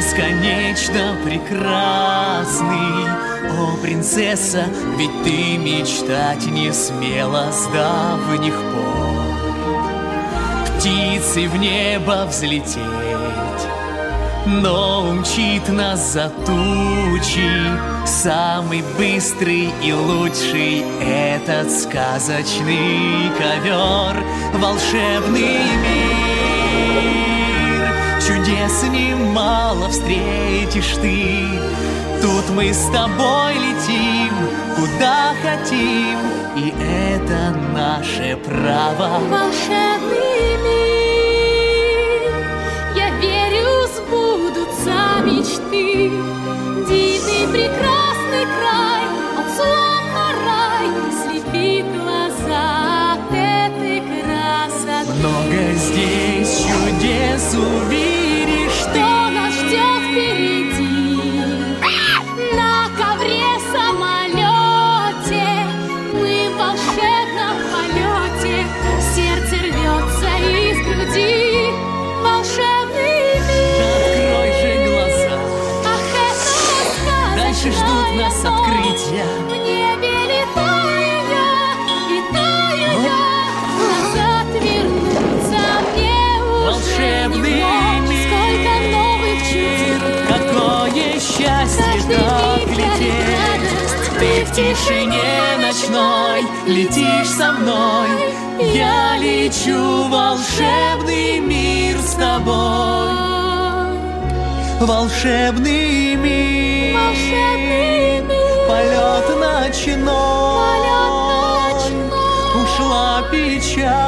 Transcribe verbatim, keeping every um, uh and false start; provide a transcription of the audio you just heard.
бесконечно прекрасный. О, принцесса, ведь ты мечтать не смела с давних пор. Птицей в небо взлететь, но умчит нас за тучи самый быстрый и лучший этот сказочный ковер. Волшебный мир, чудес немало встретишь ты. Тут мы с тобой летим, куда хотим, и это наше право. Волшебный мир, я верю, сбудутся мечты. Дивный прекрасный край, он словно рай, слепит глаза от этой красоты. Много здесь чудес увидишь ты. Что нас ждет впереди? На ковре самолете мы в волшебном полете. Сердце рвется из груди. Волшебный мир. Открой же глаза, Ах, это сказочная дальше ждут нас ночь. открытия. В небе летаю я, летаю я. Назад вернуться мне уже Волшебный не мог. мир. Сколько новых чудес. Какое счастье Каждый так миг лететь. дарит радость. Ты в тишине ночной летишь со мной. Я лечу в волшебный мир с тобой. Волшебный мир, Волшебный мир. полет ночной, Полет ночной. ушла печаль.